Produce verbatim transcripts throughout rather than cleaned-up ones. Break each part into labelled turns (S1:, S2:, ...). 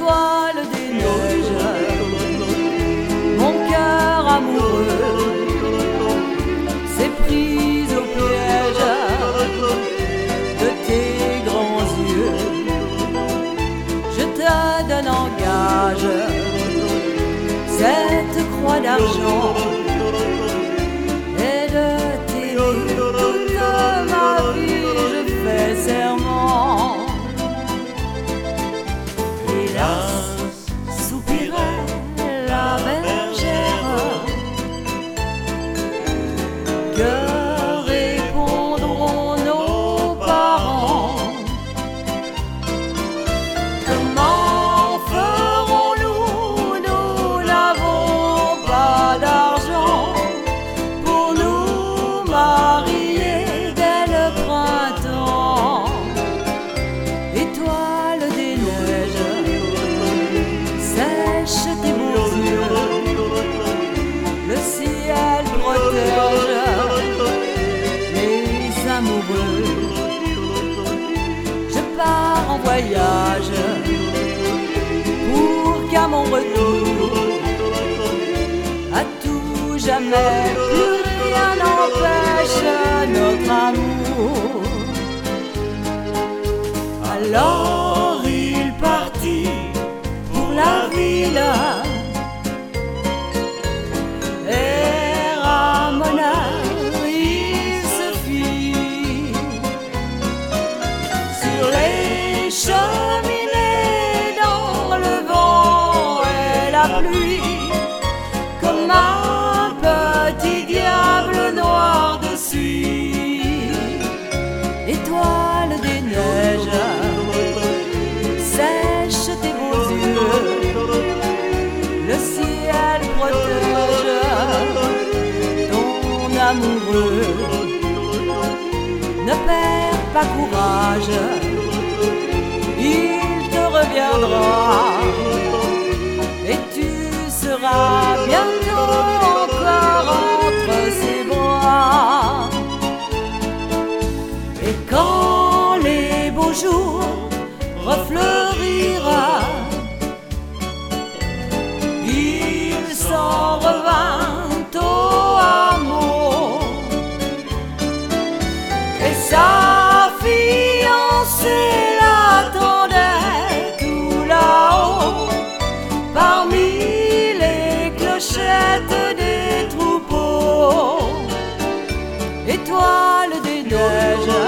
S1: étoile des neiges, mon cœur amoureux s'est pris au piège de tes grands yeux. Je te donne en gage cette croix d'argent et de t'aimer toute ma vie, je fais serment. Hélas, soupirait la bergère, que répondront nos parents? Comment ferons-nous? Nous n'avons pas d'argent pour nous marier dès le printemps. Étoile des neiges, sèche tes beaux yeux, le ciel protège les amoureux. Je pars en voyage pour qu'à mon retour, à tout jamais, plus rien n'empêche notre amour. Alors il partit pour la ville et Ramona il se fit sur les cheminées dans le vent et la pluie, comme un petit diable noir de suie. Étoile des neiges, sèche tes beaux yeux, le ciel protège ton amoureux. Ne perds pas courage, il te reviendra et tu seras bientôt encore entre ses bras. Et quand les beaux jours refleurira, il s'en revint au hameau et sa fiancée l'attendait tout là-haut, parmi les clochettes des troupeaux. Étoile des neiges,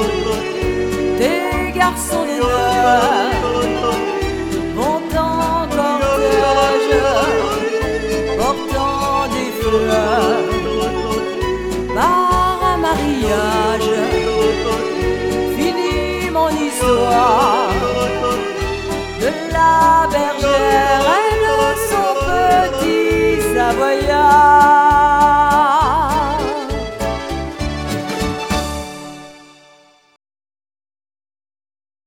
S1: tes garçons de cœur vont en cortège, portant des fleurs. Par un mariage, finit mon histoire de la bergère.